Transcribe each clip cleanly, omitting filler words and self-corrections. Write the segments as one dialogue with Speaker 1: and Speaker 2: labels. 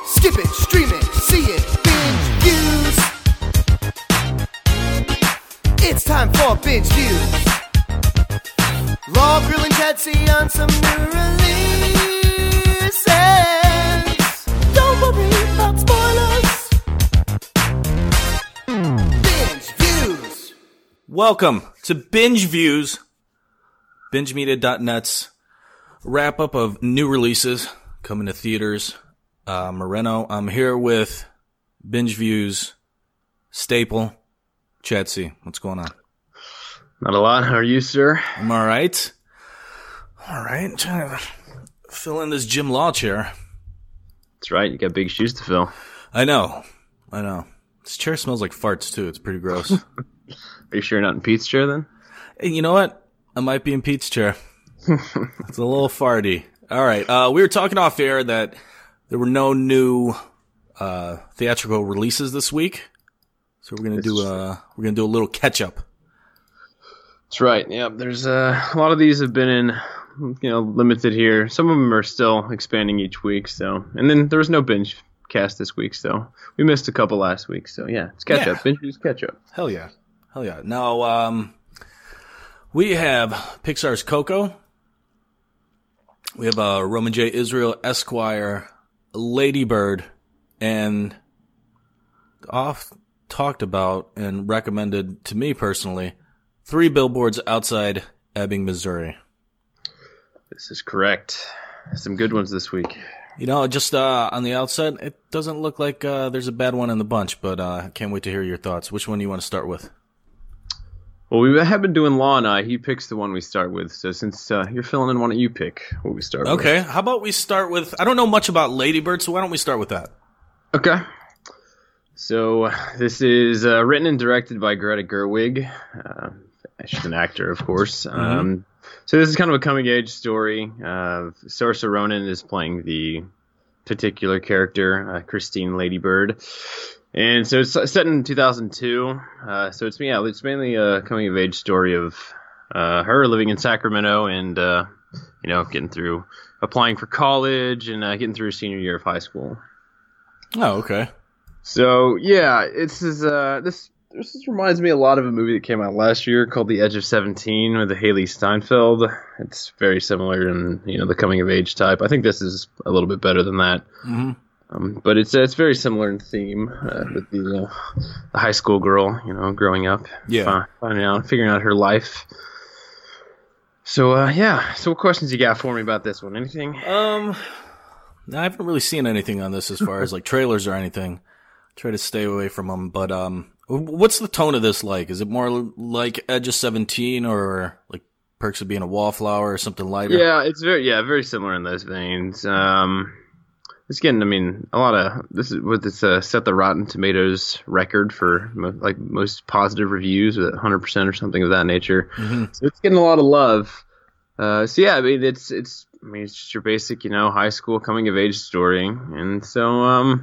Speaker 1: Skip it, stream it, see it, binge views. It's time for binge views. Law, Grill, and Patsy on some new releases. Don't worry about spoilers. Binge views.
Speaker 2: Welcome to Binge Views, BingeMedia.net's wrap-up of new releases coming to theaters. Moreno, I'm here with Binge Views staple, Chatsy. What's going on?
Speaker 3: Not a lot. How are you, sir?
Speaker 2: I'm all right. All right. Trying to fill in this Jim Law chair.
Speaker 3: That's right. You got big shoes to fill.
Speaker 2: I know. This chair smells like farts, too. It's pretty gross.
Speaker 3: Are you sure you're not in Pete's chair, then?
Speaker 2: Hey, you know what? I might be in Pete's chair. It's a little farty. All right. We were talking off air that there were no new theatrical releases this week, so we're gonna do a little catch up.
Speaker 3: That's right. Yeah, there's a lot of these have been in, limited here. Some of them are still expanding each week. So, and then there was no binge cast this week, so we missed a couple last week. So yeah, it's catch up. Binge Views catch up.
Speaker 2: Hell yeah. Now we have Pixar's Coco. We have Roman J. Israel Esquire, Lady Bird, and oft talked about and recommended to me personally, 3 Billboards Outside Ebbing, Missouri.
Speaker 3: This is correct. Some good ones this week.
Speaker 2: Just on the outset, it doesn't look like there's a bad one in the bunch, but I can't wait to hear your thoughts. Which one do you want to start with?
Speaker 3: Well, we have been doing Law and I. He picks the one we start with. So since you're filling in, why don't you pick what we start with?
Speaker 2: Okay. How about we start with, I don't know much about Lady Bird, so why don't we start with that?
Speaker 3: Okay. So this is written and directed by Greta Gerwig. She's an actor, of course.
Speaker 2: Mm-hmm.
Speaker 3: So this is kind of a coming-age story. Saoirse Ronan is playing the particular character, Christine Lady Bird. And so it's set in 2002. So it's mainly a coming-of-age story of her living in Sacramento and, getting through applying for college and getting through her senior year of high school.
Speaker 2: Oh, okay.
Speaker 3: So, yeah, this reminds me a lot of a movie that came out last year called The Edge of 17 with Haley Steinfeld. It's very similar in, the coming-of-age type. I think this is a little bit better than that.
Speaker 2: Mm-hmm.
Speaker 3: But it's very similar in theme with the high school girl, growing up, figuring out her life. So So what questions you got for me about this one? Anything?
Speaker 2: I haven't really seen anything on this as far as like trailers or anything. Try to stay away from them. But what's the tone of this like? Is it more like Edge of 17 or like Perks of Being a Wallflower or something lighter?
Speaker 3: Yeah, it's very similar in those veins. It's getting, a lot of this is what it's set the Rotten Tomatoes record for like most positive reviews with 100% or something of that nature.
Speaker 2: Mm-hmm.
Speaker 3: So it's getting a lot of love. It's just your basic, high school coming of age story. And so, I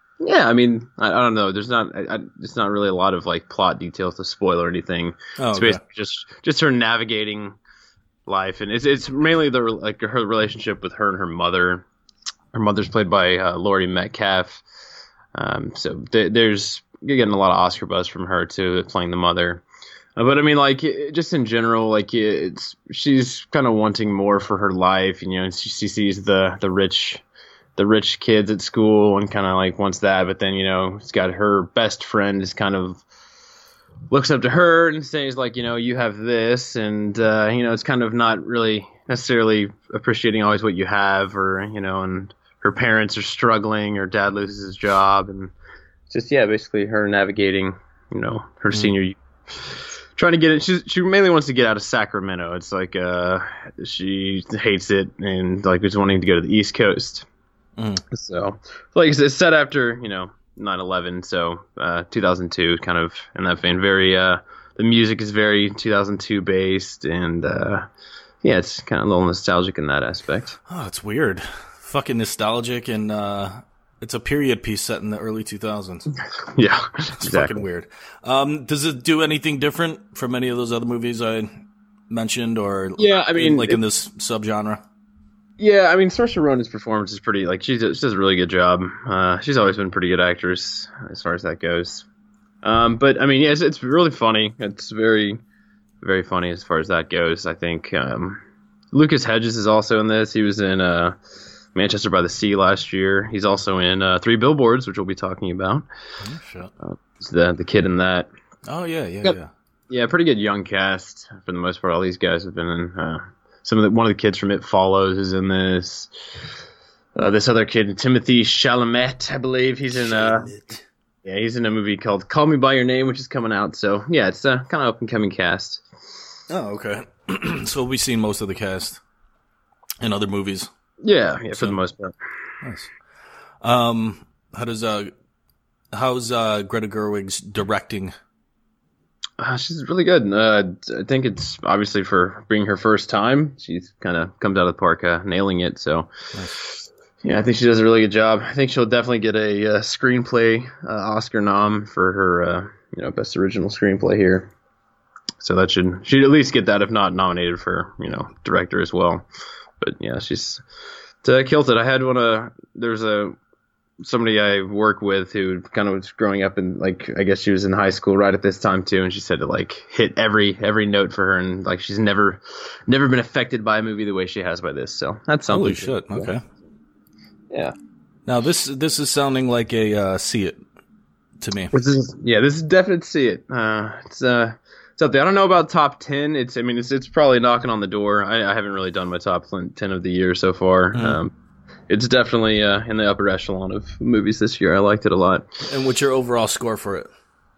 Speaker 3: don't know. There's it's not really a lot of like plot details to spoil or anything.
Speaker 2: Oh,
Speaker 3: it's basically just her navigating life. And it's mainly her relationship with her and her mother. Her mother's played by Laurie Metcalf. So you're getting a lot of Oscar buzz from her too, playing the mother. But just in general, she's kind of wanting more for her life. She sees the rich kids at school and kind of wants that. But then, it's got her best friend is kind of looks up to her and says you have this. And, it's kind of not really necessarily appreciating always what you have or, and her parents are struggling, her dad loses his job, and just, basically her navigating, her senior year. Trying to get it. She mainly wants to get out of Sacramento. It's she hates it and is wanting to go to the East Coast.
Speaker 2: Mm.
Speaker 3: So, it's set after, 9/11. So, 2002 kind of in that vein. Very, the music is very 2002 based and, it's kind of a little nostalgic in that aspect.
Speaker 2: Oh, it's weird. Fucking nostalgic, and it's a period piece set in the early 2000s.
Speaker 3: Yeah,
Speaker 2: it's
Speaker 3: exactly.
Speaker 2: fucking weird. Does it do anything different from any of those other movies I mentioned, or in this subgenre?
Speaker 3: Yeah, I mean, Saoirse Ronan's performance is pretty, like, she does a really good job. She's always been a pretty good actress as far as that goes. But, I mean, yeah, it's really funny. It's very, very funny as far as that goes. I think Lucas Hedges is also in this. He was in Manchester by the Sea last year. He's also in Three Billboards, which we'll be talking about.
Speaker 2: Oh, shit.
Speaker 3: He's the kid in that.
Speaker 2: Oh, yeah.
Speaker 3: Yeah, pretty good young cast for the most part. All these guys have been in. One of the kids from It Follows is in this. This other kid, Timothy Chalamet, I believe, he's in. He's in a movie called Call Me by Your Name, which is coming out. So yeah, it's a kind of up and coming cast.
Speaker 2: Oh, okay. So we've seen most of the cast in other movies.
Speaker 3: Yeah, for the most part.
Speaker 2: Nice. How's Greta Gerwig's directing?
Speaker 3: She's really good. I think it's obviously for being her first time. She's kind of comes out of the park nailing it. So, nice. Yeah, I think she does a really good job. I think she'll definitely get a screenplay Oscar nom for her, best original screenplay here. So that she'd at least get that, if not nominated for, director as well. But yeah, she's killed it. I had there's somebody I work with who kind of was growing up and I guess she was in high school right at this time too, and she said it hit every note for her, and she's never been affected by a movie the way she has by this. So that's something.
Speaker 2: Holy shit! Okay.
Speaker 3: Yeah.
Speaker 2: Now this is sounding like a See It to me.
Speaker 3: This is definite See It. It's up there. I don't know about top 10. It's probably knocking on the door. I haven't really done my top 10 of the year so far. Mm-hmm. It's definitely in the upper echelon of movies this year. I liked it a lot.
Speaker 2: And what's your overall score for it?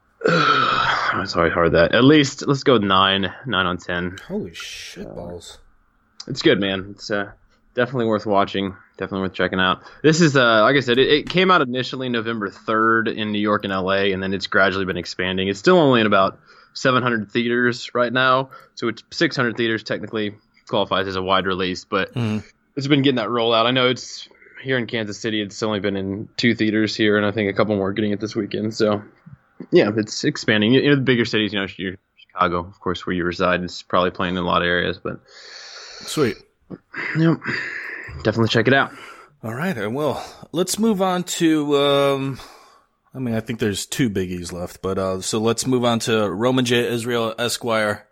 Speaker 3: It's always hard that. At least, let's go with 9 on 10.
Speaker 2: Holy shit balls.
Speaker 3: It's good, man. It's definitely worth watching. Definitely worth checking out. This is, like I said, it came out initially November 3rd in New York and LA, and then it's gradually been expanding. It's still only in about 700 theaters right now, so it's 600 theaters technically qualifies as a wide release, but it's been getting that rollout. I know it's here in Kansas City. It's only been in 2 theaters here, and I think a couple more getting it this weekend. So, yeah, it's expanding. The bigger cities, Chicago, of course, where you reside, is probably playing in a lot of areas. But
Speaker 2: sweet.
Speaker 3: Yep. Definitely check it out.
Speaker 2: All right, I will. Let's move on to. I think there's 2 biggies left, but so let's move on to Roman J. Israel Esquire,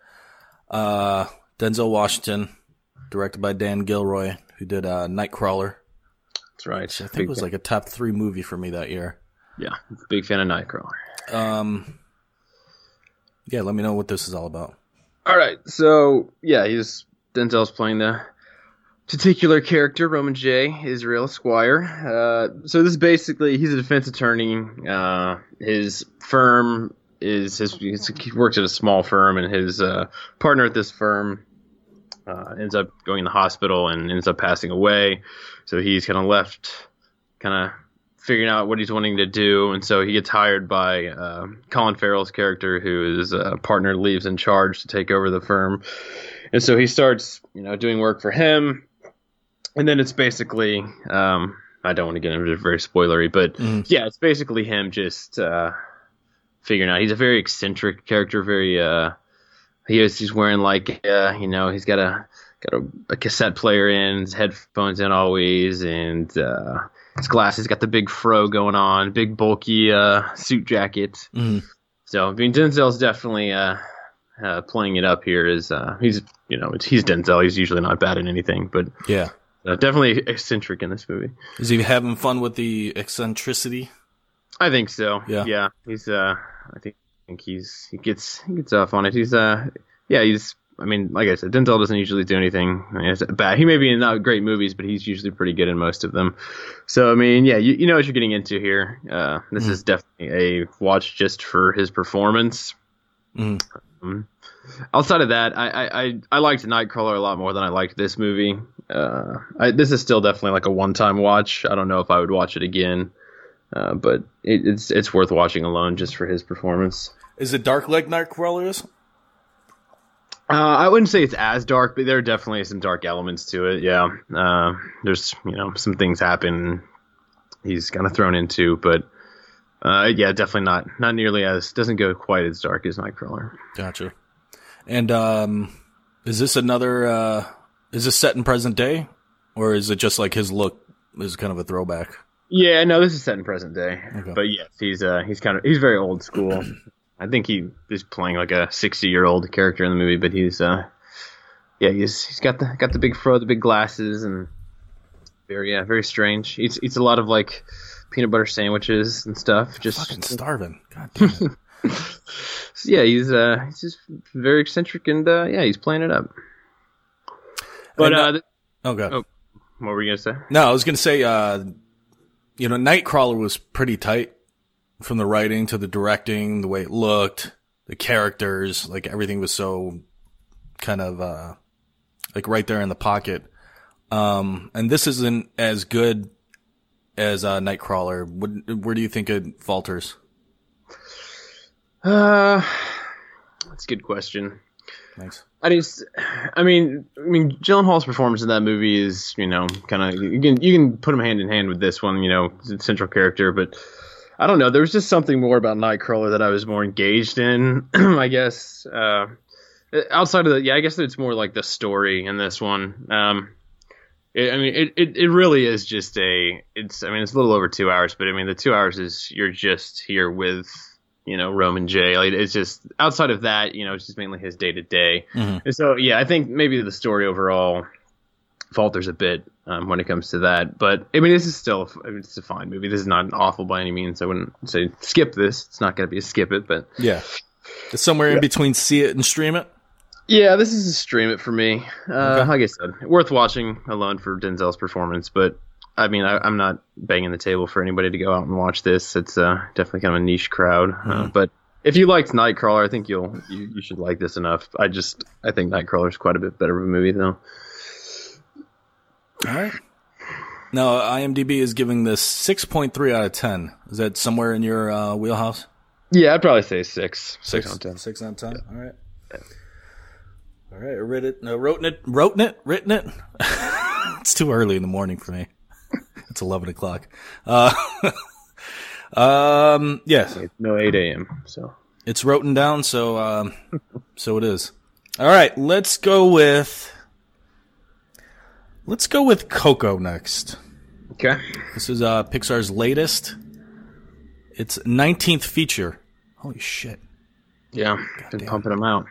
Speaker 2: Denzel Washington, directed by Dan Gilroy, who did Nightcrawler.
Speaker 3: That's right.
Speaker 2: Which I think was a top 3 movie for me that year.
Speaker 3: Yeah, big fan of Nightcrawler.
Speaker 2: Yeah, let me know what this is all about.
Speaker 3: All right, so yeah, Denzel's playing the titular character, Roman J. Israel Esquire. So this is basically, he's a defense attorney. His firm he works at a small firm, and his partner at this firm ends up going in the hospital and ends up passing away. So he's kind of left, figuring out what he's wanting to do. And so he gets hired by Colin Farrell's character, who his partner leaves in charge to take over the firm. And so he starts, doing work for him. And then it's basically, I don't want to get into it very spoilery, but yeah, it's basically him just figuring out. He's a very eccentric character, very he's wearing he's got a cassette player in, his headphones in always, and his glasses, got the big fro going on, big bulky suit jacket. So Denzel's definitely playing it up here. He's Denzel. He's usually not bad at anything, but
Speaker 2: yeah,
Speaker 3: definitely eccentric in this movie.
Speaker 2: Is he having fun with the eccentricity?
Speaker 3: I think so. Yeah. He's I think he gets off on it. He's like I said, Denzel doesn't usually do anything it's bad. He may be in not great movies, but he's usually pretty good in most of them. So, yeah, you know what you're getting into here. This is definitely a watch just for his performance. Outside of that, I liked Nightcrawler a lot more than I liked this movie. This is still definitely a one-time watch. I don't know if I would watch it again, but it's worth watching alone just for his performance.
Speaker 2: Is it dark like Nightcrawler is?
Speaker 3: I wouldn't say it's as dark, but there are definitely some dark elements to it. Yeah, there's some things happen he's kind of thrown into, but yeah, definitely not nearly doesn't go quite as dark as Nightcrawler.
Speaker 2: Gotcha. And is this set in present day? or is it just like his look is kind of a throwback?
Speaker 3: Yeah, no, this is set in present day.
Speaker 2: Okay.
Speaker 3: But yes, he's very old school. I think he is playing like a 60-year-old character in the movie, but he's got the big fro, the big glasses, and very strange. He eats a lot of like peanut butter sandwiches and stuff. Just
Speaker 2: fucking starving. God damn it.
Speaker 3: So yeah, he's just very eccentric, and he's playing it up. But
Speaker 2: okay.
Speaker 3: what were you gonna say?
Speaker 2: No, I was gonna say, Nightcrawler was pretty tight, from the writing to the directing, the way it looked, the characters, like everything was so kind of like right there in the pocket. And this isn't as good as Nightcrawler. Where do you think it falters?
Speaker 3: That's a good question.
Speaker 2: Thanks.
Speaker 3: I mean, Gyllenhaal's performance in that movie is, kind of you can put him hand in hand with this one, central character, but I don't know. There was just something more about Nightcrawler that I was more engaged in, I guess. Outside of I guess it's more like the story in this one. It really is just it's a little over 2 hours, but the 2 hours is you're just here with, Roman J. Like, it's just outside of that, it's just mainly his day to day. And so, I think maybe the story overall falters a bit when it comes to that. But this is still it's a fine movie. This is not awful by any means. I wouldn't say skip this. It's not going to be a skip it, but
Speaker 2: yeah, it's somewhere in between see it and stream it.
Speaker 3: Yeah, this is a stream it for me. Okay. Like I said, worth watching alone for Denzel's performance. But I'm not banging the table for anybody to go out and watch this. It's definitely kind of a niche crowd. But if you liked Nightcrawler, I think you should like this enough. I think Nightcrawler is quite a bit better of a movie, though.
Speaker 2: All right. Now, IMDb is giving this 6.3 out of 10. Is that somewhere in your wheelhouse?
Speaker 3: Yeah, I'd probably say 6. 6 out of 10.
Speaker 2: 6 out of 10. Yeah. All right. All right. I read it. No, written it. It's too early in the morning for me. It's 11 o'clock. Yes.
Speaker 3: No, 8 a.m. So
Speaker 2: it's written down. So it is. All right. Let's go with Coco next.
Speaker 3: Okay.
Speaker 2: This is Pixar's latest. It's 19th feature. Holy shit.
Speaker 3: Yeah, been pumping them out.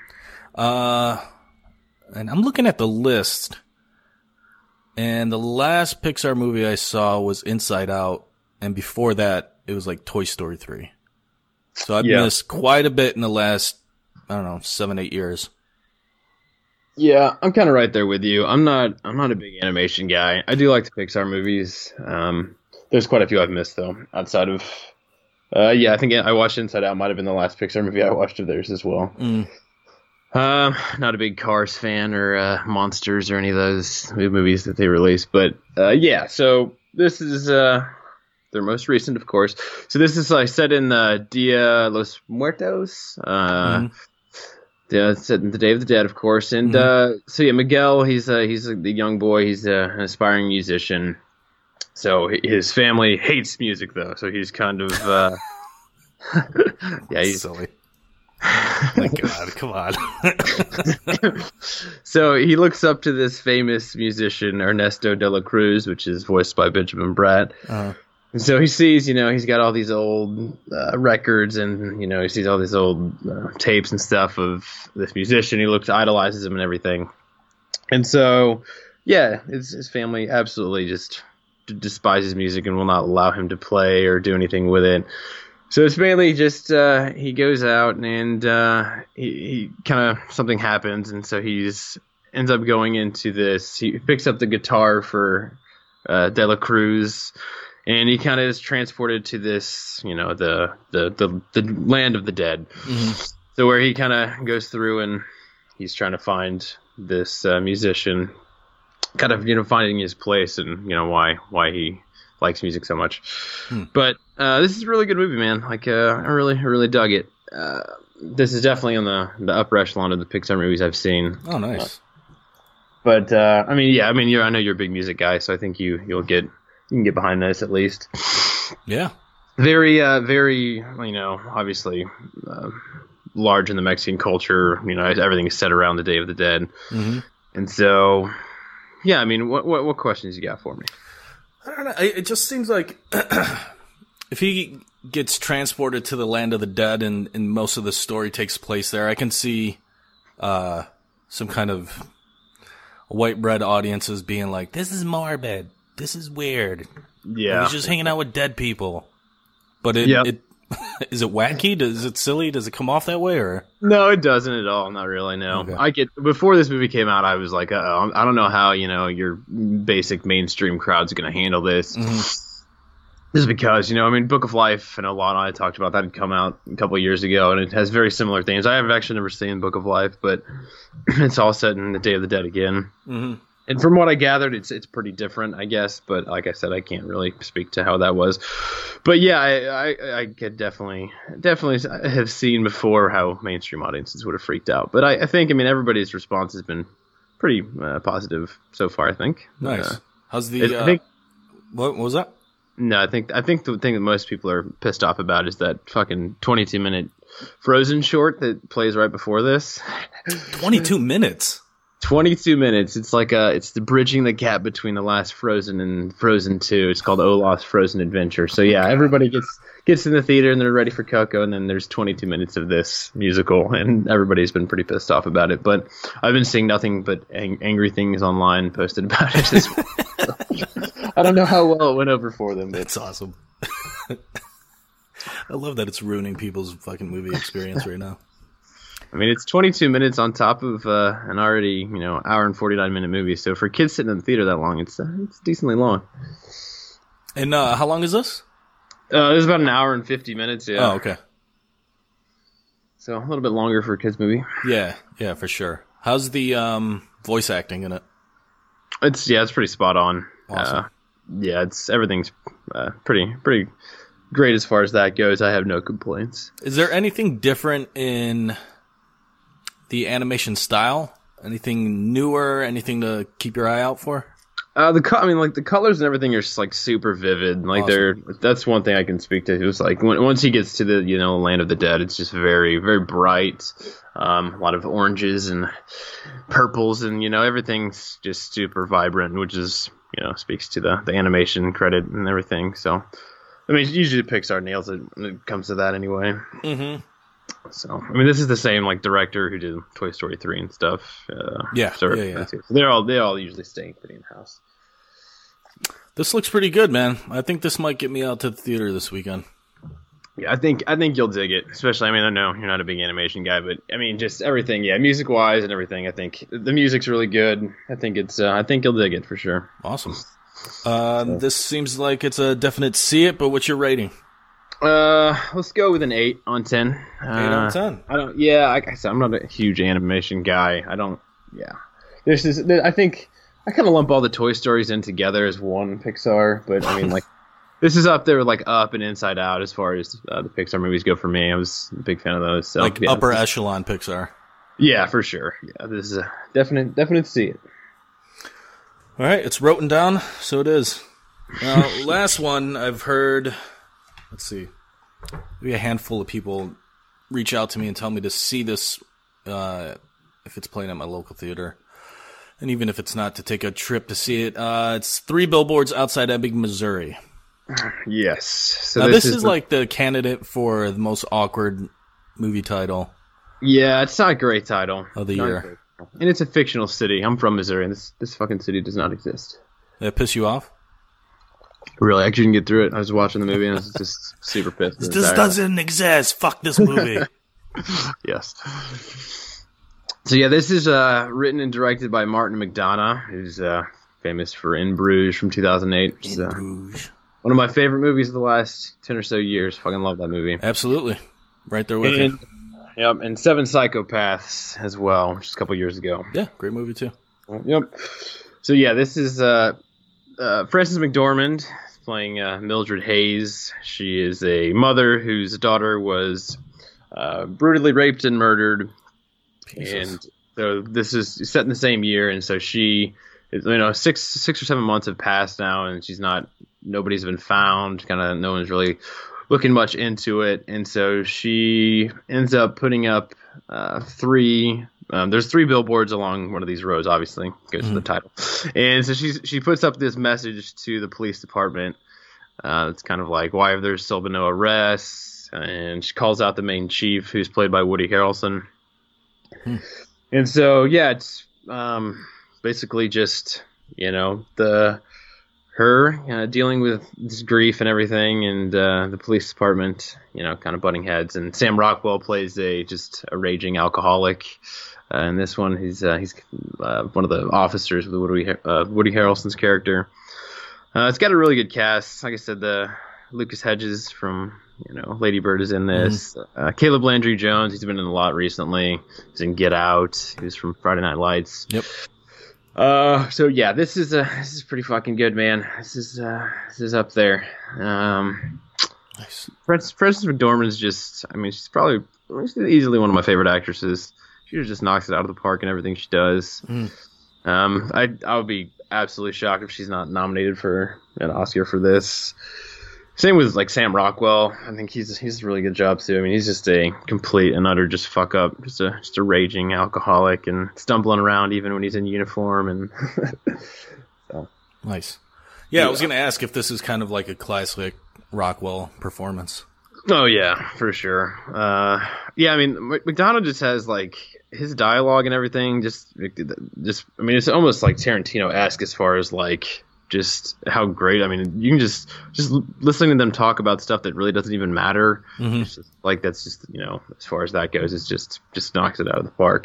Speaker 2: And I'm looking at the list, and the last Pixar movie I saw was Inside Out, and before that, it was like Toy Story 3. So I've missed quite a bit in the last, 7-8 years.
Speaker 3: Yeah, I'm kind of right there with you. I'm not a big animation guy. I do like the Pixar movies. There's quite a few I've missed though, outside of I think I watched Inside Out. Might have been the last Pixar movie I watched of theirs as well. Not a big Cars fan or Monsters or any of those movies that they released, but so this is their most recent, of course. So this is set in Dia los Muertos. Yeah, it's set in the Day of the Dead, of course. And Miguel, he's the young boy. He's an aspiring musician. So his family hates music, though. So he's kind of he's
Speaker 2: silly. My God, come on.
Speaker 3: So he looks up to this famous musician, Ernesto de la Cruz, which is voiced by Benjamin Bratt. And so he sees, he's got all these old records and, he sees all these old tapes and stuff of this musician. He idolizes him and everything. And so, his family absolutely just despises music and will not allow him to play or do anything with it. So it's mainly just he goes out and he kind of something happens. And so ends up going into this. He picks up the guitar for De La Cruz. And he kind of is transported to this, the land of the dead. So where he kind of goes through and he's trying to find this musician, kind of finding his place and why he likes music so much. But this is a really good movie, man. Like I really dug it. This is definitely on the upper echelon of the Pixar movies I've seen.
Speaker 2: Oh, nice.
Speaker 3: But I know you're a big music guy, so I think you can get behind this at least.
Speaker 2: Yeah.
Speaker 3: Very, obviously large in the Mexican culture. Everything is set around the Day of the Dead. And so, Yeah, I mean, what questions you got for me?
Speaker 2: I don't know. It just seems like if he gets transported to the land of the dead and most of the story takes place there, I can see some kind of white bread audiences being like, this is morbid. This is weird.
Speaker 3: Yeah.
Speaker 2: He's just hanging out with dead people. But it is it wacky? Is it silly? Does it come off that way? Or
Speaker 3: No, it doesn't at all. Not really, no.
Speaker 2: Okay.
Speaker 3: Before this movie came out, I was like, I don't know how, your basic mainstream crowd's going to handle this.
Speaker 2: Mm-hmm.
Speaker 3: Just because, I mean, Book of Life, and Alana and I talked about that, had come out a couple of years ago, and it has very similar themes. I have actually never seen Book of Life, but it's all set in the Day of the Dead again.
Speaker 2: Mm-hmm.
Speaker 3: And from what I gathered, it's pretty different, I guess. But like I said, I can't really speak to how that was. But yeah, I could definitely have seen before how mainstream audiences would have freaked out. But I think, everybody's response has been pretty positive so far, I think.
Speaker 2: Nice. How's the... what was that?
Speaker 3: No, I think the thing that most people are pissed off about is that fucking 22-minute Frozen short that plays right before this.
Speaker 2: 22 minutes?
Speaker 3: 22 minutes. It's like it's the bridging the gap between the last Frozen and Frozen 2. It's called Olaf's Frozen Adventure. So yeah, everybody gets in the theater and they're ready for Coco, and then there's 22 minutes of this musical, and everybody's been pretty pissed off about it. But I've been seeing nothing but angry things online posted about it as well. I don't know how well it went over for them.
Speaker 2: That's awesome. I love that it's ruining people's fucking movie experience right now.
Speaker 3: I mean, it's 22 minutes on top of an already, hour and 49-minute movie. So for kids sitting in the theater that long, it's decently long.
Speaker 2: And how long is this?
Speaker 3: It's about an hour and 50 minutes, yeah.
Speaker 2: Oh, okay.
Speaker 3: So a little bit longer for a kids movie.
Speaker 2: Yeah, for sure. How's the voice acting in it?
Speaker 3: It's pretty spot on.
Speaker 2: Awesome.
Speaker 3: Everything's pretty great as far as that goes. I have no complaints.
Speaker 2: Is there anything different in the animation style? Anything newer? Anything to keep your eye out for?
Speaker 3: The colors and everything are just like super vivid. Like
Speaker 2: awesome.
Speaker 3: That's one thing I can speak to. It was like once he gets to the land of the dead, it's just very very bright. A lot of oranges and purples, and everything's just super vibrant, which is speaks to the animation credit and everything. So, I mean, usually Pixar nails it when it comes to that anyway. Mm-hmm. So, I mean, this is the same director who did Toy Story 3 and stuff.
Speaker 2: Yeah.
Speaker 3: So they all usually stay pretty in house.
Speaker 2: This looks pretty good, man. I think this might get me out to the theater this weekend.
Speaker 3: Yeah, I think you'll dig it. Especially, I know you're not a big animation guy, but I mean, just everything. Yeah, music wise and everything. I think the music's really good. I think you'll dig it for sure.
Speaker 2: Awesome. This seems like it's a definite see it, but what's your rating?
Speaker 3: Let's go with an 8 on 10.
Speaker 2: 8 on 10.
Speaker 3: Like I said, I'm not a huge animation guy. I think I kind of lump all the Toy Stories in together as one Pixar, but I mean, like, this is up there with like Up and Inside Out as far as the Pixar movies go for me. I was a big fan of those. So,
Speaker 2: like upper echelon Pixar.
Speaker 3: Yeah, for sure. Yeah, this is a definite see it.
Speaker 2: All right, it's written down, so it is. Now, last one I've heard. Let's see. Maybe a handful of people reach out to me and tell me to see this if it's playing at my local theater. And even if it's not, to take a trip to see it. It's 3 Billboards Outside Ebbing, Missouri.
Speaker 3: Yes. So
Speaker 2: now, this is like the candidate for the most awkward movie title.
Speaker 3: Yeah, it's not a great title
Speaker 2: of the year.
Speaker 3: And it's a fictional city. I'm from Missouri, and this fucking city does not exist.
Speaker 2: Did that piss you off?
Speaker 3: Really, I couldn't get through it. I was watching the movie, and I was just super pissed.
Speaker 2: This doesn't exist. Fuck this movie.
Speaker 3: Yes. So yeah, this is written and directed by Martin McDonagh, who's famous for In Bruges from 2008. Which is, one of my favorite movies of the last 10 or so years. Fucking love that movie.
Speaker 2: Absolutely. Right there with you.
Speaker 3: Yep, and Seven Psychopaths as well, which is a couple years ago.
Speaker 2: Yeah, great movie too.
Speaker 3: Yep. So yeah, this is Frances McDormand playing Mildred Hayes. She is a mother whose daughter was brutally raped and murdered. Jesus. And so this is set in the same year, and so she, 6 or 7 months have passed now, and nobody's been found. Kind of no one's really looking much into it, and so she ends up putting up 3 there's 3 billboards along one of these roads, obviously, goes to the title. And so she puts up this message to the police department. It's kind of like, why have there still been no arrests? And she calls out the main chief, who's played by Woody Harrelson. And so, yeah, it's basically just, her dealing with this grief and everything, and the police department, kind of butting heads. And Sam Rockwell plays a raging alcoholic. In this one, he's one of the officers with Woody Harrelson's character. It's got a really good cast. Like I said, the Lucas Hedges from Lady Bird is in this. Caleb Landry Jones, he's been in a lot recently. He's in Get Out. He was from Friday Night Lights.
Speaker 2: Yep.
Speaker 3: So yeah, this is pretty fucking good, man. This is up there.
Speaker 2: Nice.
Speaker 3: Frances McDormand's she's easily one of my favorite actresses. She just knocks it out of the park in everything she does. I would be absolutely shocked if she's not nominated for an Oscar for this. Same with like Sam Rockwell. I think he's a really good job too. I mean, he's just a complete and utter just fuck up, just a raging alcoholic and stumbling around even when he's in uniform. And so.
Speaker 2: Nice. Yeah, I was gonna ask if this is kind of like a classic Rockwell performance.
Speaker 3: Oh yeah, for sure. Yeah, I mean, McDonough just has like his dialogue and everything. Just I mean, it's almost like Tarantino-esque as far as like. Just how great. I mean, you can just listening to them talk about stuff that really doesn't even matter. It's just, like that's just as far as that goes, it's just knocks it out of the park.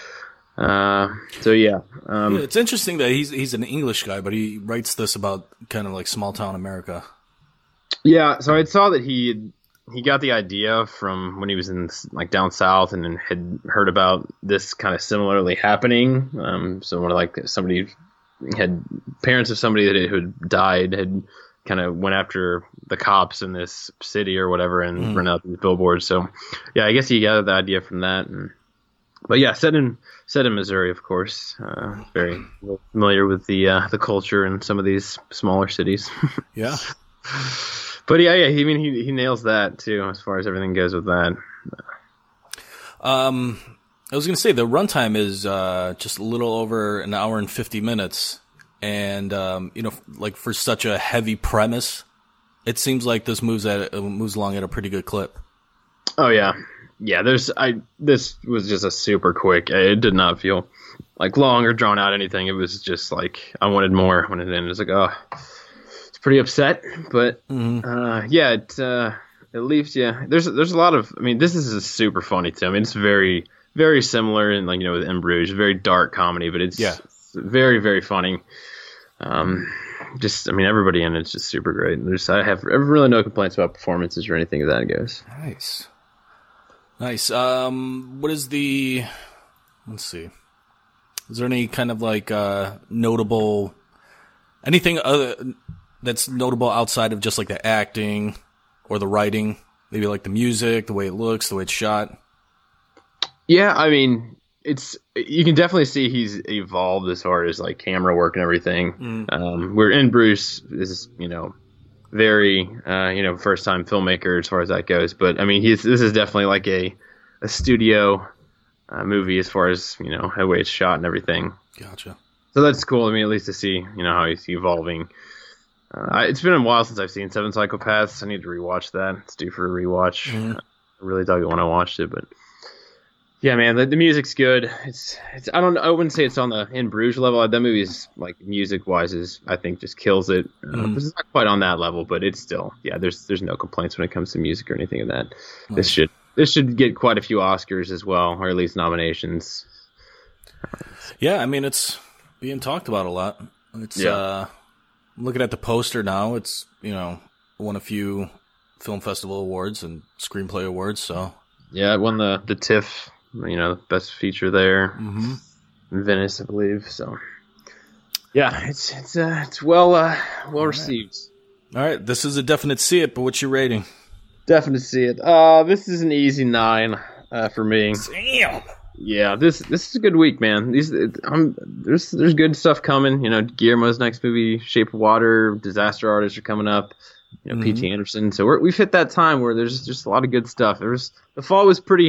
Speaker 3: So yeah,
Speaker 2: it's interesting that he's an English guy, but he writes this about kind of like small town America.
Speaker 3: Yeah, so I saw that he got the idea from when he was in like down south and had heard about this kind of similarly happening. So when like somebody had parents of somebody that who had died had kind of went after the cops in this city or whatever and run out these billboards. So yeah, I guess he got the idea from that. But yeah, set in Missouri, of course. Very familiar with the culture in some of these smaller cities.
Speaker 2: Yeah.
Speaker 3: But yeah, he nails that too as far as everything goes with that.
Speaker 2: I was going to say the runtime is just a little over an hour and 50 minutes. And, like for such a heavy premise, it seems like this moves along at a pretty good clip. Oh, yeah.
Speaker 3: Yeah, this was just a super quick. It did not feel like long or drawn out anything. It was just like I wanted more when it ended. It was like, oh, it's pretty upset. But, yeah, it leaves you. There's a lot of, I mean, this is super funny too. I mean, it's very... very similar in like with In Bruges, very dark comedy, but it's very, very funny. Just I mean everybody in it's just super great. I have really no complaints about performances or anything of that goes.
Speaker 2: Nice. What is let's see. Is there any kind of like notable anything that's notable outside of just like the acting or the writing? Maybe like the music, the way it looks, the way it's shot.
Speaker 3: Yeah, I mean, you can definitely see he's evolved as far as like camera work and everything. Where In Bruges is, very, first time filmmaker as far as that goes. But I mean, this is definitely like a studio movie as far as, the way it's shot and everything.
Speaker 2: Gotcha.
Speaker 3: So that's cool. I mean, at least to see, how he's evolving. It's been a while since I've seen Seven Psychopaths. I need to rewatch that. It's due for a rewatch. I really dug it when I watched it, but. Yeah, man, the music's good. I wouldn't say it's on the In Bruges level. That movie is like music wise I think just kills it. It's not quite on that level, but it's still there's no complaints when it comes to music or anything of that. Nice. This should get quite a few Oscars as well, or at least nominations.
Speaker 2: Yeah, I mean it's being talked about a lot. It's I'm looking at the poster now. It's won a few film festival awards and screenplay awards. So
Speaker 3: yeah, it won the TIFF. Best feature there in Venice, I believe. So, yeah, it's well received.
Speaker 2: All right, this is a definite see it, but what's your rating?
Speaker 3: Definite see it. This is an easy 9 for me.
Speaker 2: Damn.
Speaker 3: Yeah, this is a good week, man. There's good stuff coming. Guillermo's next movie, Shape of Water, Disaster Artist are coming up. P.T. Anderson. So we've hit that time where there's just a lot of good stuff. The fall was pretty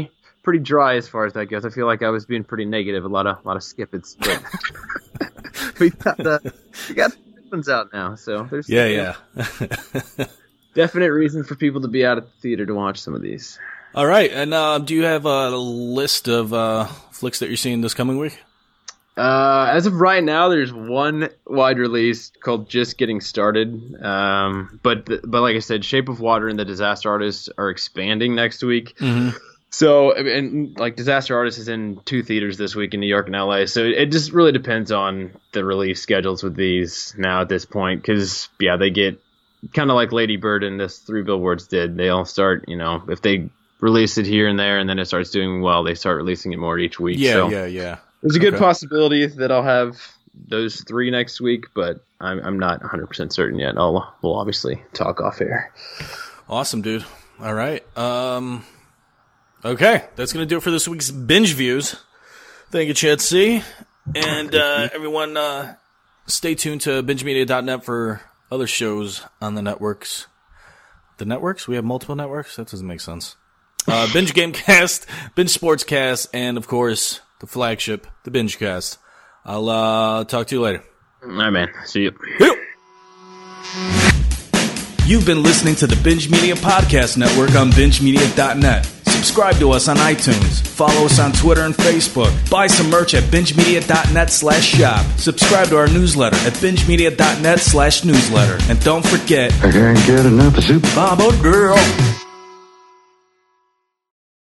Speaker 3: pretty dry as far as that goes. I feel like I was being pretty negative, a lot of skippets. But we got the good ones out now, so there's definite reason for people to be out at the theater to watch some of these.
Speaker 2: All right, and do you have a list of flicks that you're seeing this coming week?
Speaker 3: As of right now, there's one wide release called Just Getting Started. But like I said, Shape of Water and The Disaster Artist are expanding next week.
Speaker 2: Mm-hmm.
Speaker 3: So, and like Disaster Artist is in 2 theaters this week in New York and LA. So it just really depends on the release schedules with these now at this point. Because, they get kind of like Lady Bird and this 3 Billboards did. They all start, if they release it here and there and then it starts doing well, they start releasing it more each week.
Speaker 2: Yeah.
Speaker 3: There's a good possibility that I'll have those 3 next week, but I'm not 100% certain yet. We'll obviously talk off air.
Speaker 2: Awesome, dude. All right. Okay, that's going to do it for this week's Binge Views. Thank you, Chad C. And everyone, stay tuned to BingeMedia.net for other shows on the networks. The networks? We have multiple networks? That doesn't make sense. Binge Gamecast, Binge Sportscast, and, of course, the flagship, the BingeCast. I'll talk to you later.
Speaker 3: All right, man. See you.
Speaker 2: You've been listening to the Binge Media Podcast Network on BingeMedia.net. Subscribe to us on iTunes. Follow us on Twitter and Facebook. Buy some merch at BingeMedia.net/shop. Subscribe to our newsletter at BingeMedia.net/newsletter. And don't forget,
Speaker 4: I can't get enough of Super
Speaker 2: Baba Girl.